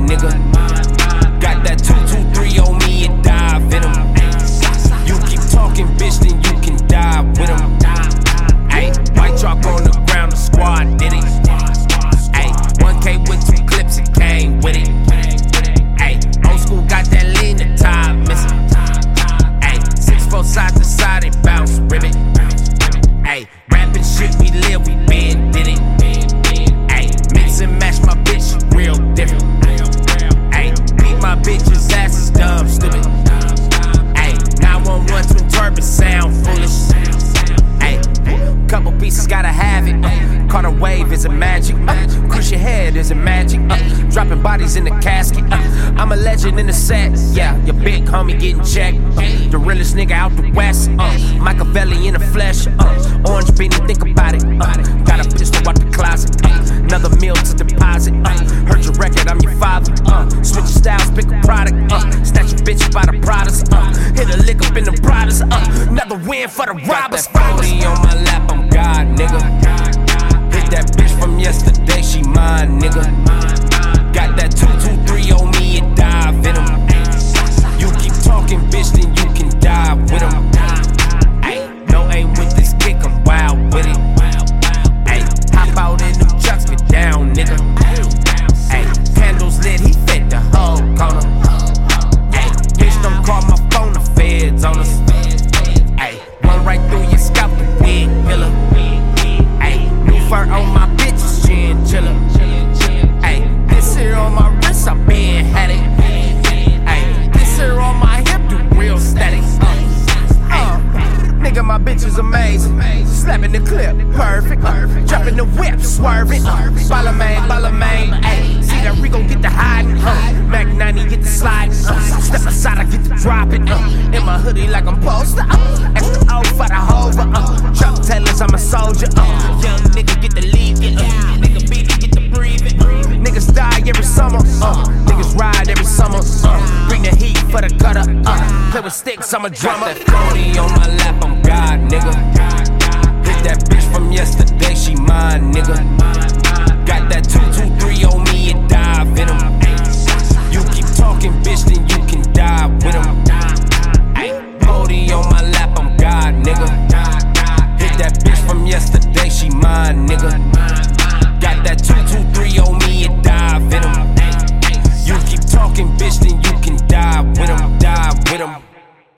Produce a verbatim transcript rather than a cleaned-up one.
nigga. Got that two two three on me and dive in him. You keep talking, bitch, then you can die with him. Ayy, white chalk on the ground, the squad did it. Ayy, one K with two clips, it came with it. Ayy, old school got that lean, the tie missing. Ayy, six four side to side, it bounce, ribbit. Ayy, rapping shit, we live, we been did it. Ayy, mix and match my bitch, real different. Ayy, beat my bitch's ass is dumb, stupid. Ayy, nine one one twin turbo sound foolish. Ayy, couple pieces gotta have it. Uh, caught a wave, is it magic? Uh, crush your head, is it magic? Uh, dropping bodies in the casket. Uh, I'm a legend in the set. Yeah, your big homie getting checked. Uh, the realest nigga out the west. Uh, Machiavelli in the flesh. Uh, orange beanie, think about it. Uh, got a pistol out the closet. Uh, another meal to deposit. Uh, heard your record, I'm your father. Uh, switch your styles, pick a product. Uh, snatch a bitch by the Pradas. Uh, hit a lick up in the Pradas. Uh, another win for the robbers. Got that forty on my lap, I'm God, nigga. Hit that bitch from yesterday, she mine, nigga. Got that two two three on me and dive in him. You keep talking, bitch, then you can dive with him. Ayy, no aim with this kick, I'm wild with it. Ayy, hop out in them trucks, get down, nigga. Ayy, candles lit, he fit the whole corner. Ayy, bitch, don't call my phone, the feds on us. Ayy, run right through your scalp, the wig killer. Ayy, new fur on my bitches, chinchilla. Ayy, this here on my wrist, I been had it. Ayy, this here on my hip, do real static. Uh, uh, nigga, my bitch is amazing. Slapping the clip, perfect. Uh, dropping the whip, swerving. Uh, Ballerman, Ballerman. Ayy, see that Rico get the hiding. Uh, Mac ninety get the sliding. Uh, step aside, I get the dropping. Uh, in my hoodie like I'm posted. Uh, extra O for the hover. Uh, Chuck Taylors, I'm a soldier. Uh, young nigga get the lead. Uh, nigga beat it, get the breathing. Niggas die every summer. Uh, niggas ride every summer. Uh, bring the heat for the gutter. Uh, play with sticks, I'm a drummer. Got that forty on my lap, I'm God, nigga. Hit that bitch from yesterday, she mine, nigga. Got that two two three on me and dive in him. You keep talking, bitch, then you can die with him. Ayy, forty on my lap, I'm God, nigga. Hit that bitch from yesterday, she mine, nigga.